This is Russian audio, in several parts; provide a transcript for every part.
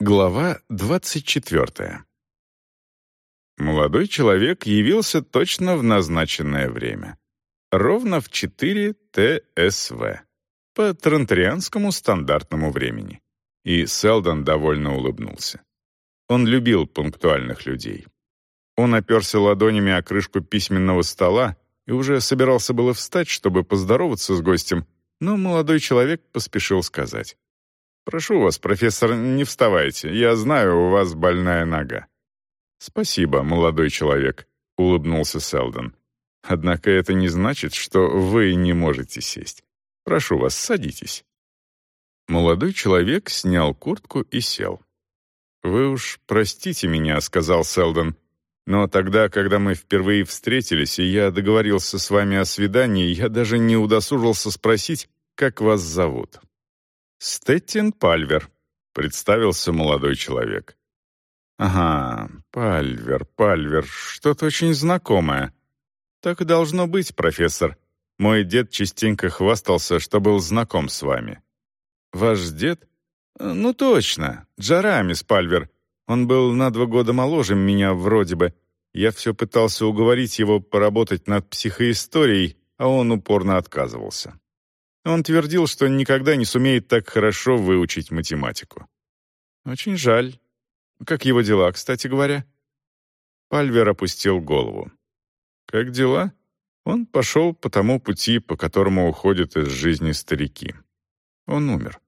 Глава 24. Молодой человек явился точно в назначенное время. Ровно в 4 ТСВ. По транторианскому стандартному времени. И Селдон довольно улыбнулся. Он любил пунктуальных людей. Он оперся ладонями о крышку письменного стола и уже собирался было встать, чтобы поздороваться с гостем, но молодой человек поспешил сказать: «Прошу вас, профессор, не вставайте. Я знаю, у вас больная нога». «Спасибо, молодой человек», — улыбнулся Селдон. «Однако это не значит, что вы не можете сесть. Прошу вас, садитесь». Молодой человек снял куртку и сел. «Вы уж простите меня», — сказал Селдон, «но тогда, когда мы впервые встретились, и я договорился с вами о свидании, я даже не удосужился спросить, как вас зовут». «Стэттин Пальвер», — представился молодой человек. «Ага, Пальвер, что-то очень знакомое». «Так и должно быть, профессор. Мой дед частенько хвастался, что был знаком с вами». «Ваш дед?» «Ну точно, Джарамис Пальвер. Он был на 2 года моложе меня вроде бы. Я все пытался уговорить его поработать над психоисторией, а он упорно отказывался. Он твердил, что никогда не сумеет так хорошо выучить математику». «Очень жаль. Как его дела, кстати говоря?» Пальвер опустил голову. «Как дела?» Он пошел по тому пути, по которому уходят из жизни старики. Он умер.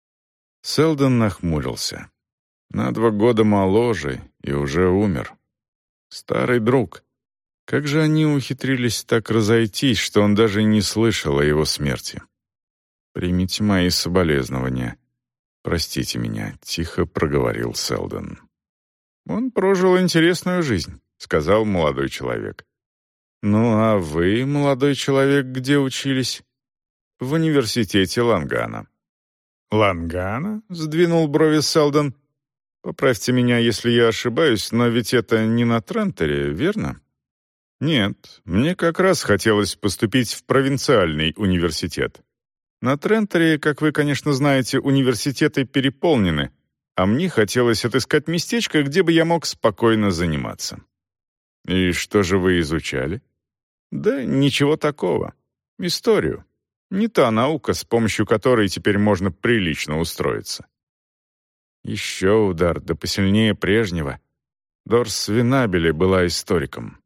Селдон нахмурился. На 2 года моложе и уже умер. Старый друг. Как же они ухитрились так разойтись, что он даже не слышал о его смерти? «Примите мои соболезнования. Простите меня», — тихо проговорил Селдон. «Он прожил интересную жизнь», — сказал молодой человек. «Ну а вы, молодой человек, где учились?» «В университете Лангана». «Лангана?» — сдвинул брови Селдон. «Поправьте меня, если я ошибаюсь, но ведь это не на Тренторе, верно?» «Нет, мне как раз хотелось поступить в провинциальный университет. На Тренторе, как вы, конечно, знаете, университеты переполнены, а мне хотелось отыскать местечко, где бы я мог спокойно заниматься». «И что же вы изучали?» «Да ничего такого. Историю. Не та наука, с помощью которой теперь можно прилично устроиться». Еще удар, да посильнее прежнего. Дорс Винабели была историком.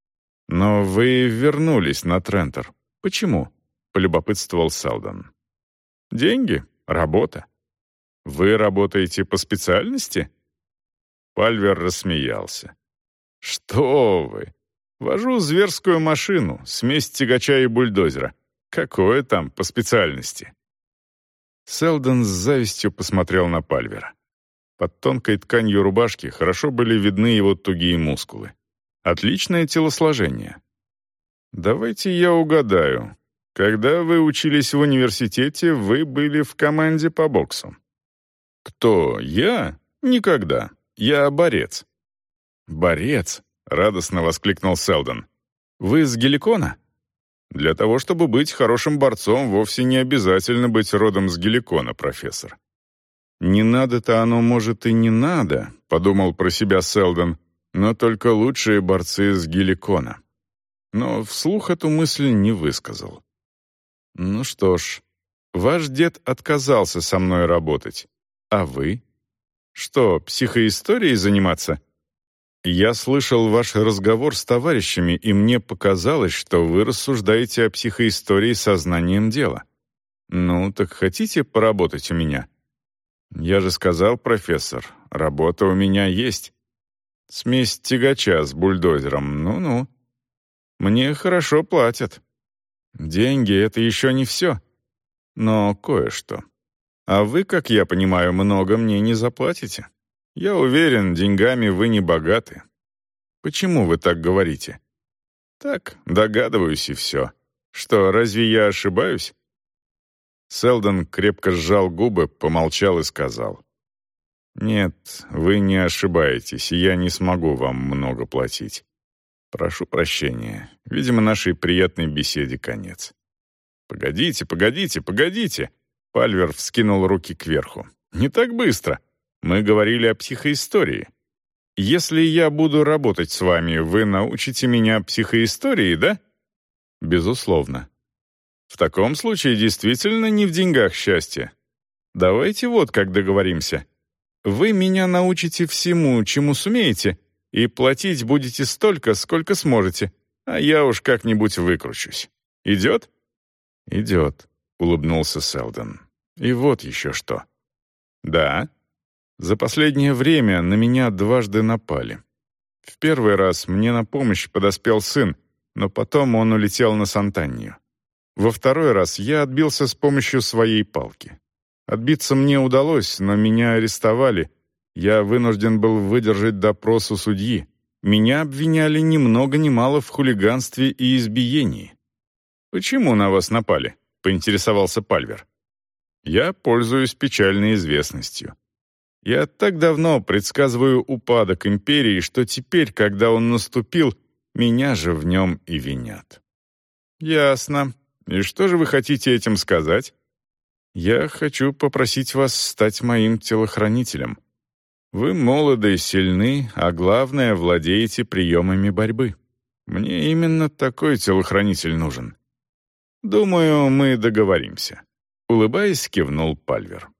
«Но вы вернулись на Трентор. Почему?» — полюбопытствовал Селдон. «Деньги, работа. Вы работаете по специальности?» Пальвер рассмеялся. «Что вы? Вожу зверскую машину, смесь тягача и бульдозера. Какое там по специальности?» Селдон с завистью посмотрел на Пальвера. Под тонкой тканью рубашки хорошо были видны его тугие мускулы. Отличное телосложение. «Давайте я угадаю. Когда вы учились в университете, вы были в команде по боксу». «Кто? Я? Никогда. Я борец». «Борец?» — радостно воскликнул Селдон. «Вы с Геликона?» «Для того, чтобы быть хорошим борцом, вовсе не обязательно быть родом с Геликона, профессор». «Не надо-то оно, может, и не надо», — подумал про себя Селдон, «но только лучшие борцы с Геликона». Но вслух эту мысль не высказал. «Ну что ж, ваш дед отказался со мной работать. А вы? Что, психоисторией заниматься? Я слышал ваш разговор с товарищами, и мне показалось, что вы рассуждаете о психоистории сознанием дела. Ну, так хотите поработать у меня?» «Я же сказал, профессор, работа у меня есть. Смесь тягача с бульдозером, ну-ну. Мне хорошо платят. Деньги — это еще не все, но кое-что. А вы, как я понимаю, много мне не заплатите. Я уверен, деньгами вы не богаты. Почему вы так говорите?» «Так, догадываюсь и все. Что, разве я ошибаюсь?» Селдон крепко сжал губы, помолчал и сказал: «Нет, вы не ошибаетесь, и я не смогу вам много платить. Прошу прощения. Видимо, нашей приятной беседе конец». «Погодите!» Пальвер вскинул руки кверху. «Не так быстро. Мы говорили о психоистории. Если я буду работать с вами, вы научите меня психоистории, да? Безусловно. В таком случае действительно не в деньгах счастье. Давайте вот как договоримся. Вы меня научите всему, чему сумеете, и платить будете столько, сколько сможете, а я уж как-нибудь выкручусь. Идет? Идет, улыбнулся Селдон. И вот еще что. Да. За последнее время на меня дважды напали. В первый раз мне на помощь подоспел сын, но потом он улетел на Сантанию. Во второй раз я отбился с помощью своей палки. Отбиться мне удалось, но меня арестовали. Я вынужден был выдержать допрос у судьи. Меня обвиняли ни много ни мало в хулиганстве и избиении. «Почему на вас напали?» — поинтересовался Пальвер. «Я пользуюсь печальной известностью. Я так давно предсказываю упадок империи, что теперь, когда он наступил, меня же в нем и винят». «Ясно. И что же вы хотите этим сказать?» «Я хочу попросить вас стать моим телохранителем. Вы молоды, сильны, а главное, владеете приемами борьбы. Мне именно такой телохранитель нужен. Думаю, мы договоримся». Улыбаясь, кивнул Пальвер.